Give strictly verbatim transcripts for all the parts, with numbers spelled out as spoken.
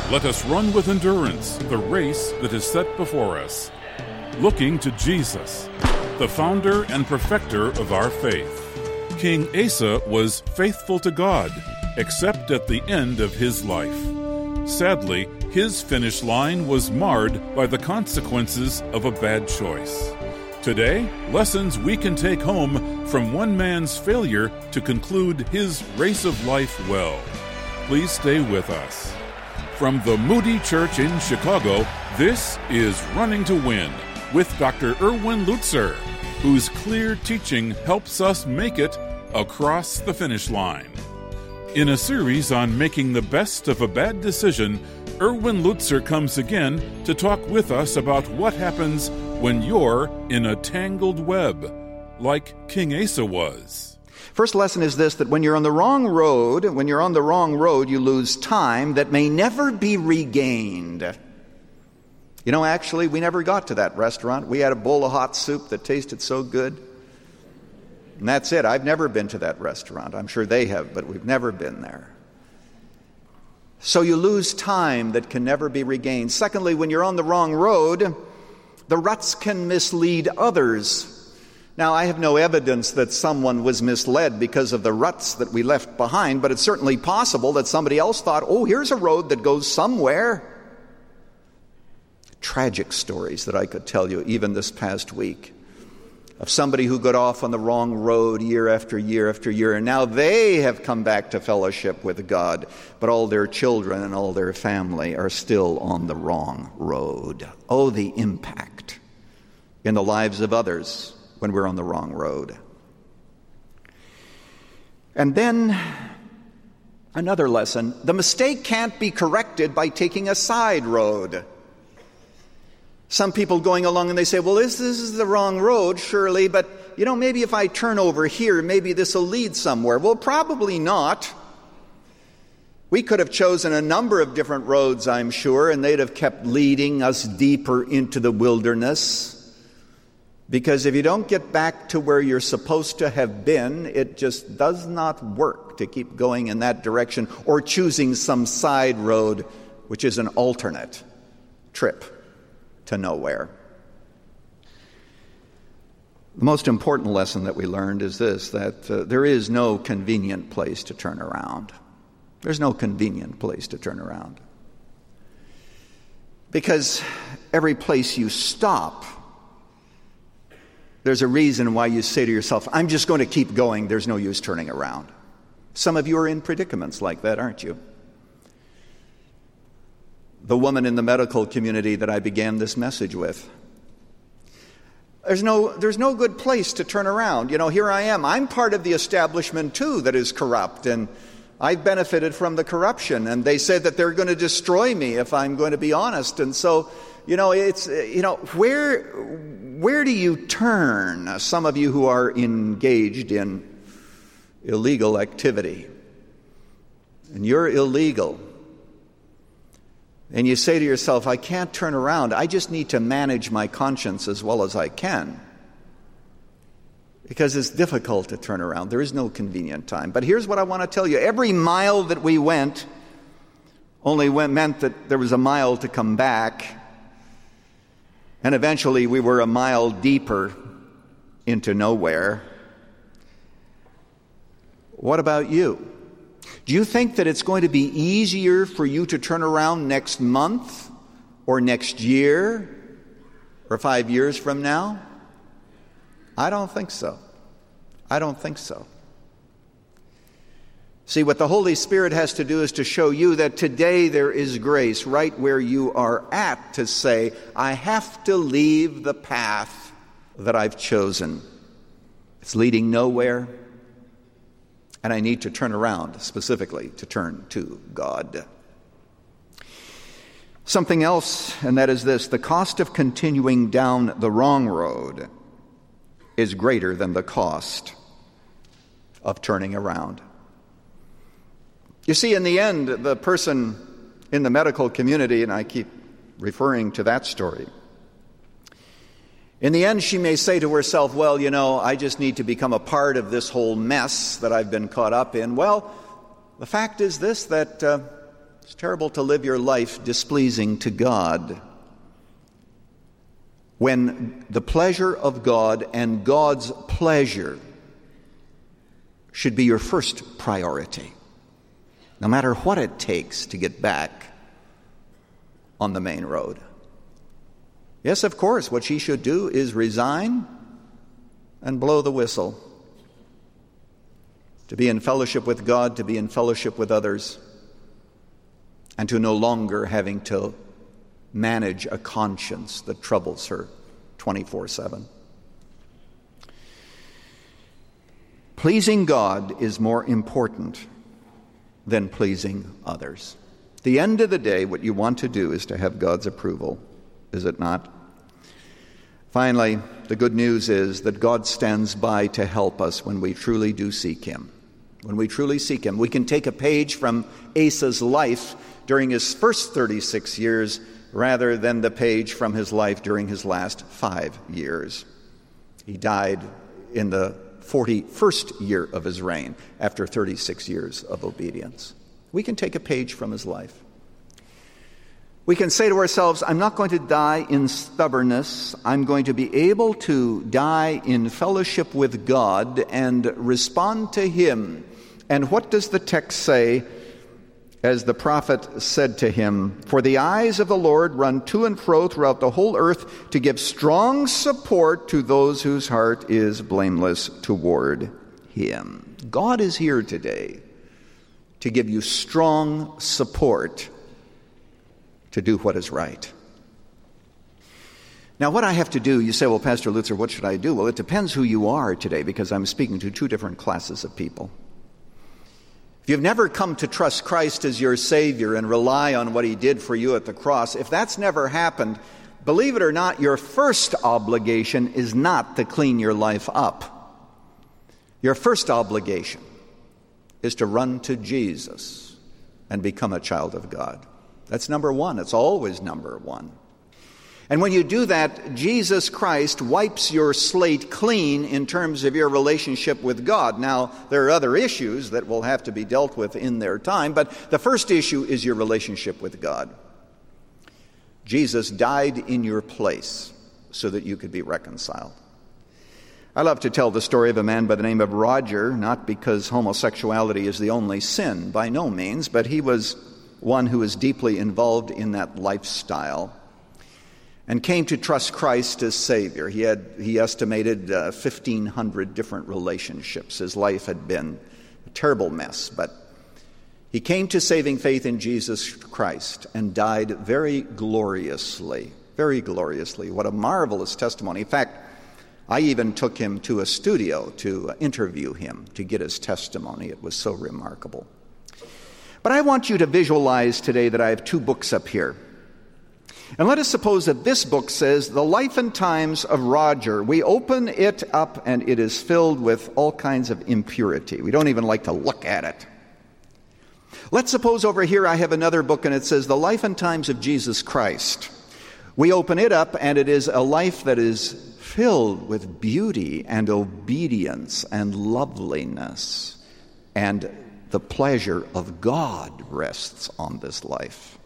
Let us run with endurance the race that is set before us, looking to Jesus, the founder and perfecter of our faith. King Asa was faithful to God, except at the end of his life. Sadly, his finish line was marred by the consequences of a bad choice. Today, lessons we can take home from one man's failure to conclude his race of life well. Please stay with us. From the Moody Church in Chicago, this is Running to Win with Doctor Erwin Lutzer, whose clear teaching helps us make it across the finish line. In a series on making the best of a bad decision, Erwin Lutzer comes again to talk with us about what happens when you're in a tangled web, like King Asa was. First lesson is this, that when you're on the wrong road, when you're on the wrong road, you lose time that may never be regained. You know, actually, we never got to that restaurant. We had a bowl of hot soup that tasted so good. And that's it. I've never been to that restaurant. I'm sure they have, but we've never been there. So you lose time that can never be regained. Secondly, when you're on the wrong road, the ruts can mislead others. Now, I have no evidence that someone was misled because of the ruts that we left behind, but it's certainly possible that somebody else thought, oh, here's a road that goes somewhere. Tragic stories that I could tell you even this past week of somebody who got off on the wrong road year after year after year, and now they have come back to fellowship with God, but all their children and all their family are still on the wrong road. Oh, the impact in the lives of others when we're on the wrong road. And then another lesson, the mistake can't be corrected by taking a side road. Some people going along and they say, well, this, this is the wrong road, surely, but, you know, maybe if I turn over here, maybe this will lead somewhere. Well, probably not. We could have chosen a number of different roads, I'm sure, and they'd have kept leading us deeper into the wilderness. Because if you don't get back to where you're supposed to have been, it just does not work to keep going in that direction or choosing some side road, which is an alternate trip to nowhere. The most important lesson that we learned is this, that uh, there is no convenient place to turn around. There's no convenient place to turn around. Because every place you stop, there's a reason why you say to yourself, I'm just going to keep going, there's no use turning around. Some of you are in predicaments like that, aren't you? The woman in the medical community that I began this message with. There's no, there's no good place to turn around. You know, here I am. I'm part of the establishment, too, that is corrupt, and I've benefited from the corruption, and they said that they're going to destroy me if I'm going to be honest. And so, you know, it's, you know, where, where do you turn? Some of you who are engaged in illegal activity, and you're illegal, and you say to yourself, I can't turn around. I just need to manage my conscience as well as I can. Because it's difficult to turn around. There is no convenient time. But here's what I want to tell you. Every mile that we went only went, meant that there was a mile to come back. And eventually we were a mile deeper into nowhere. What about you? Do you think that it's going to be easier for you to turn around next month or next year or five years from now? I don't think so. I don't think so. See, what the Holy Spirit has to do is to show you that today there is grace right where you are at to say, I have to leave the path that I've chosen. It's leading nowhere. And I need to turn around, specifically to turn to God. Something else, and that is this, the cost of continuing down the wrong road is greater than the cost of turning around. You see, in the end, the person in the medical community, and I keep referring to that story, in the end, she may say to herself, well, you know, I just need to become a part of this whole mess that I've been caught up in. Well, the fact is this, that uh, It's terrible to live your life displeasing to God when the pleasure of God and God's pleasure should be your first priority, no matter what it takes to get back on the main road. Yes, of course, what she should do is resign and blow the whistle. To be in fellowship with God, to be in fellowship with others, and to no longer having to manage a conscience that troubles her twenty-four seven. Pleasing God is more important than pleasing others. At the end of the day, what you want to do is to have God's approval, is it not? Finally, the good news is that God stands by to help us when we truly do seek Him. When we truly seek Him, we can take a page from Asa's life during his first thirty-six years rather than the page from his life during his last five years. He died in the forty-first year of his reign after thirty-six years of obedience. We can take a page from his life. We can say to ourselves, I'm not going to die in stubbornness. I'm going to be able to die in fellowship with God and respond to Him. And what does the text say? As the prophet said to him, for the eyes of the Lord run to and fro throughout the whole earth to give strong support to those whose heart is blameless toward Him. God is here today to give you strong support to do what is right. Now, what I have to do, you say, well, Pastor Lutzer, what should I do? Well, it depends who you are today, because I'm speaking to two different classes of people. If you've never come to trust Christ as your Savior and rely on what He did for you at the cross, if that's never happened, believe it or not, your first obligation is not to clean your life up. Your first obligation is to run to Jesus and become a child of God. That's number one. It's always number one. And when you do that, Jesus Christ wipes your slate clean in terms of your relationship with God. Now, there are other issues that will have to be dealt with in their time, but the first issue is your relationship with God. Jesus died in your place so that you could be reconciled. I love to tell the story of a man by the name of Roger, not because homosexuality is the only sin, by no means, but he was one who was deeply involved in that lifestyle and came to trust Christ as Savior. He had, he estimated uh, fifteen hundred different relationships. His life had been a terrible mess, but he came to saving faith in Jesus Christ and died very gloriously, very gloriously. What a marvelous testimony. In fact, I even took him to a studio to interview him to get his testimony. It was so remarkable. But I want you to visualize today that I have two books up here. And let us suppose that this book says, The Life and Times of Roger. We open it up and it is filled with all kinds of impurity. We don't even like to look at it. Let's suppose over here I have another book and it says, The Life and Times of Jesus Christ. We open it up and it is a life that is filled with beauty and obedience and loveliness, and the pleasure of God rests on this life.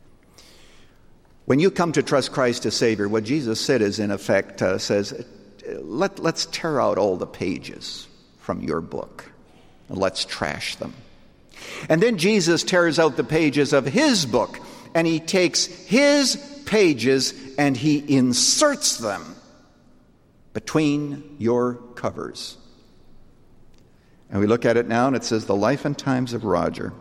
When you come to trust Christ as Savior, what Jesus said is, in effect, uh, says, Let, let's tear out all the pages from your book and let's trash them. And then Jesus tears out the pages of His book and He takes His pages and He inserts them between your covers. And we look at it now and it says, The Life and Times of Roger.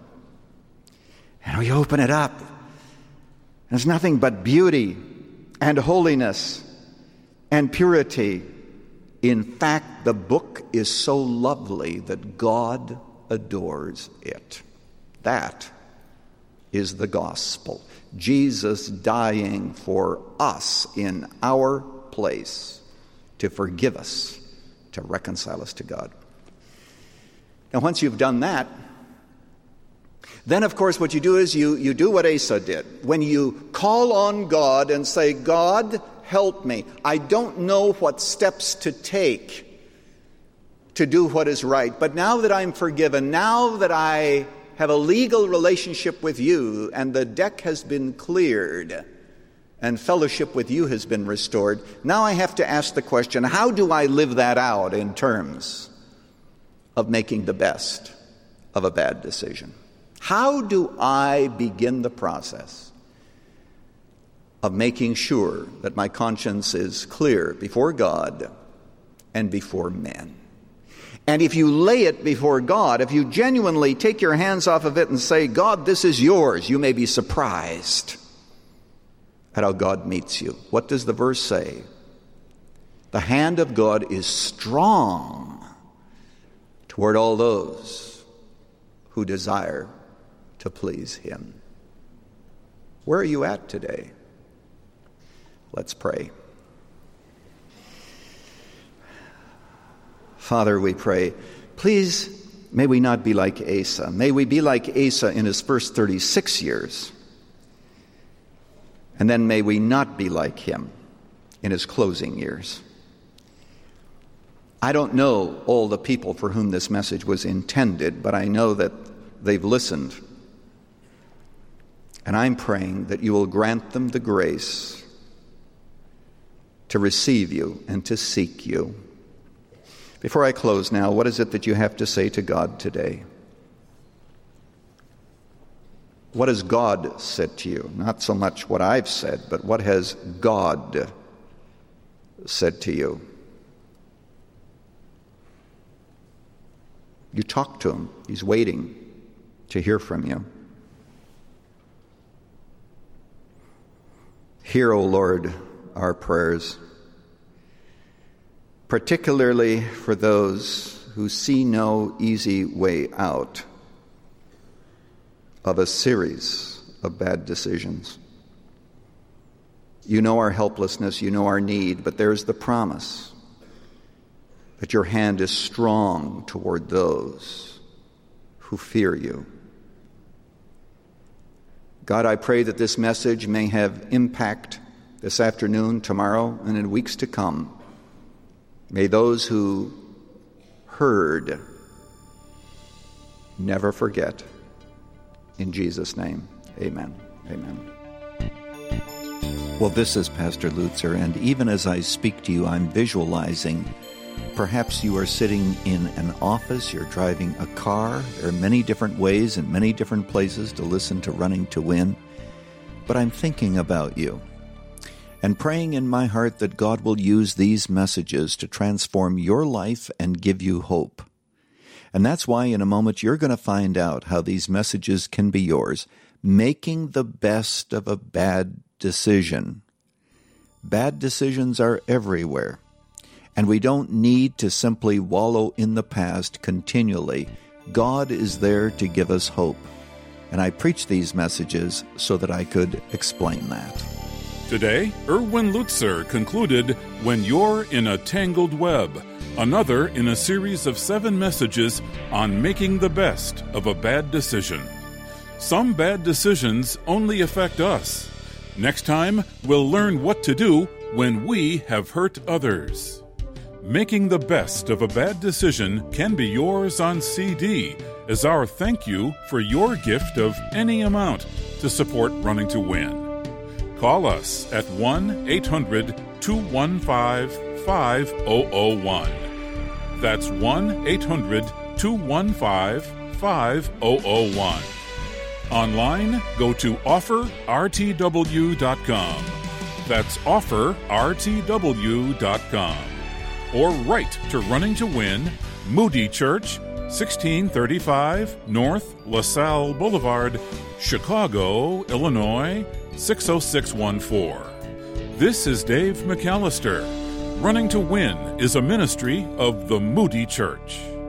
And we open it up. There's nothing but beauty and holiness and purity. In fact, the book is so lovely that God adores it. That is the gospel. Jesus dying for us in our place to forgive us, to reconcile us to God. Now, once you've done that, then, of course, what you do is you, you do what Asa did. When you call on God and say, God, help me. I don't know what steps to take to do what is right. But now that I'm forgiven, now that I have a legal relationship with you, and the deck has been cleared, and fellowship with you has been restored. Now I have to ask the question, how do I live that out in terms of making the best of a bad decision? How do I begin the process of making sure that my conscience is clear before God and before men? And if you lay it before God, if you genuinely take your hands off of it and say, God, this is yours, you may be surprised at how God meets you. What does the verse say? The hand of God is strong toward all those who desire to please him. Where are you at today? Let's pray. Father, we pray, please, may we not be like Asa. May we be like Asa in his first thirty-six years. And then may we not be like him in his closing years. I don't know all the people for whom this message was intended, but I know that they've listened. And I'm praying that you will grant them the grace to receive you and to seek you. Before I close now, what is it that you have to say to God today? What has God said to you? Not so much what I've said, but what has God said to you? You talk to him. He's waiting to hear from you. Hear, O Lord, our prayers, particularly for those who see no easy way out of a series of bad decisions. You know our helplessness, you know our need, but there's the promise that your hand is strong toward those who fear you. God, I pray that this message may have impact this afternoon, tomorrow, and in weeks to come. May those who heard never forget. In Jesus' name, amen. Amen. Well, this is Pastor Lutzer, and even as I speak to you, I'm visualizing perhaps you are sitting in an office, you're driving a car. There are many different ways and many different places to listen to Running to Win. But I'm thinking about you and praying in my heart that God will use these messages to transform your life and give you hope. And that's why in a moment you're going to find out how these messages can be yours. Making the best of a bad decision. Bad decisions are everywhere. And we don't need to simply wallow in the past continually. God is there to give us hope. And I preach these messages so that I could explain that. Today, Erwin Lutzer concluded When You're in a Tangled Web, another in a series of seven messages on making the best of a bad decision. Some bad decisions only affect us. Next time, we'll learn what to do when we have hurt others. Making the best of a bad decision can be yours on C D as our thank you for your gift of any amount to support Running to Win. Call us at one eight hundred two one five five zero zero one. That's one eight hundred two one five five zero zero one. Online, go to offer r t w dot com. That's offer r t w dot com. Or write to Running to Win, Moody Church, sixteen thirty-five North LaSalle Boulevard, Chicago, Illinois, six oh six one four. This is Dave McAllister. Running to Win is a ministry of the Moody Church.